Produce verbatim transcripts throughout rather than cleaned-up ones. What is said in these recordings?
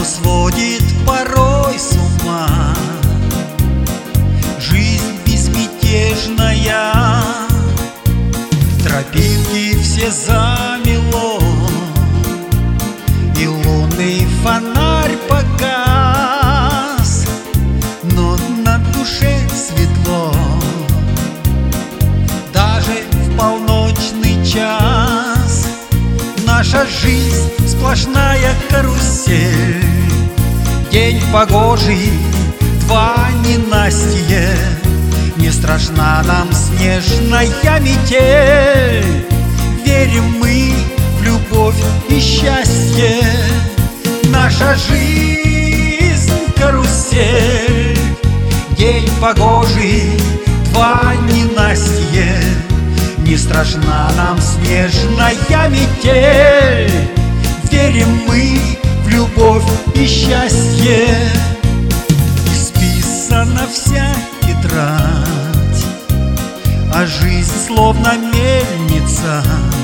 сводит порой с ума. Жизнь безмятежная, тропинки все замело, и лунный фонарь погас, но на душе светло. Даже в полночный час наша жизнь сплошная карусель. День погожий, два ненастье, не страшна нам снежная метель. Верим мы в любовь и счастье. Наша жизнь карусель. День погожий, два ненастье, не страшна нам снежная метель. Верим мы в любовь и счастье. Исписана вся тетрадь, а жизнь словно мельница.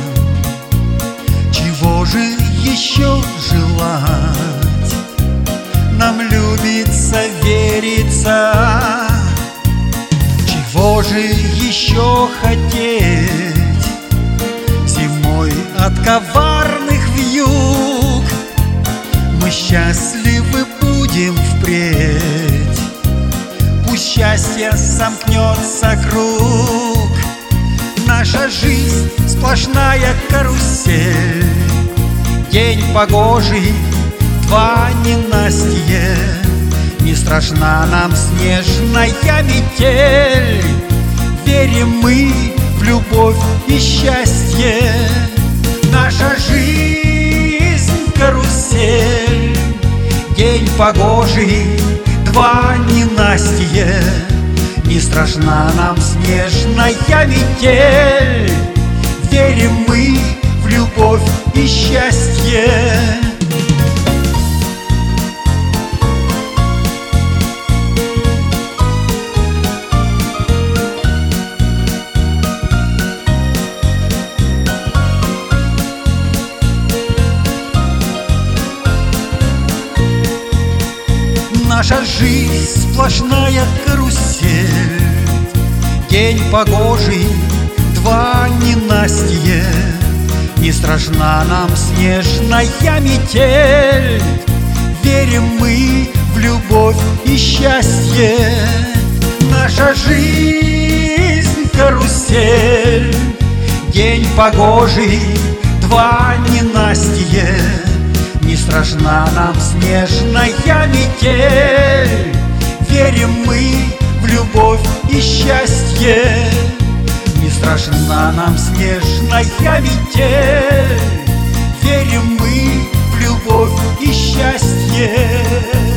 Чего же еще желать? Нам любится, верится. Чего же еще хотеть? Зимой от коварных вьюг мы счастливы будем впредь. Пусть счастье сомкнется круг. Наша жизнь сплошная карусель. День погожий, два ненастье, не страшна нам снежная метель. Верим мы в любовь и счастье. Наша жизнь карусель. День погожий, два ненастье, не страшна нам снежная метель. Верим мы в любовь и счастье. Наша жизнь сплошная карусель. День погожий, два ненастье, не страшна нам снежная метель. Верим мы в любовь и счастье. Наша жизнь карусель. День погожий, два ненастье, не страшна нам снежная метель. Верим мы в любовь и счастье. Не страшна нам снежная метель. Верим мы в любовь и счастье.